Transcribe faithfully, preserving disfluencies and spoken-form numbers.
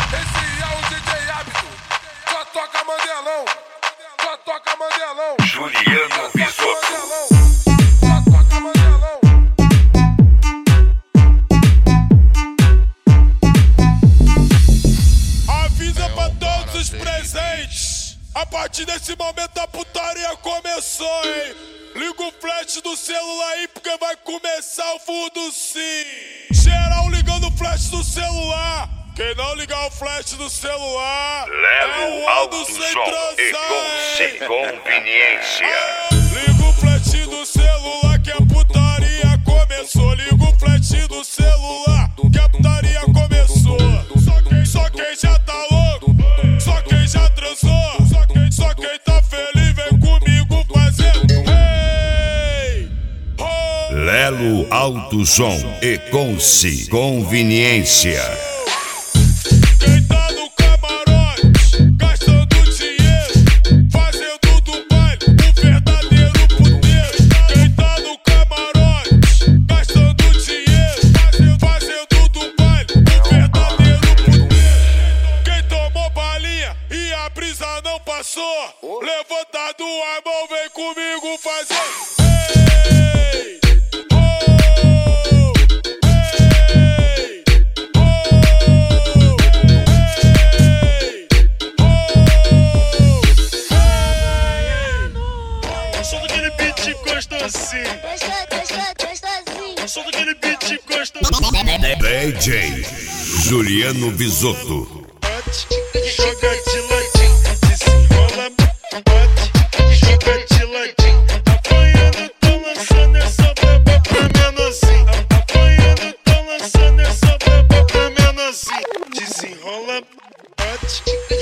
Esse é o D J Hábito, só toca Mandelão, só toca Mandelão. Juliano Bisotto. Só toca Mandelão. Avisa pra todos os presentes, a partir desse momento a putaria começou, hein? Liga o flash do celular aí porque vai começar o fundo sim. Geral ligando o flash do celular. Quem não ligar o flash do celular Lelo é o alto alto sem som transar, e com sem conveniência. Ah, liga o flash do celular que a putaria começou. Liga o flash do celular que a putaria começou. Só quem, só quem já tá louco, só quem já transou, só quem, só quem tá feliz vem comigo fazendo hey, oh. Lelo alto som e com sem conveniência. Quem tá no camarote, gastando dinheiro, fazendo do baile um verdadeiro puteiro. Quem tá no camarote, gastando dinheiro, fazendo do baile um verdadeiro puteiro. Quem tomou balinha e a brisa não passou, levantado a mão, vem comigo fazer. Hey, oh, hey, Eu sou daquele beat gostosinho. Eu sou daquele beat gostosinho. D J Juliano Bisotto. Joga de ladinho, desenrola, bate, joga de ladinho. Apanhando, tô lançando essa braba pra menorzinho. Apanhando, tô lançando essa braba pra menorzinho. Desenrola, bate.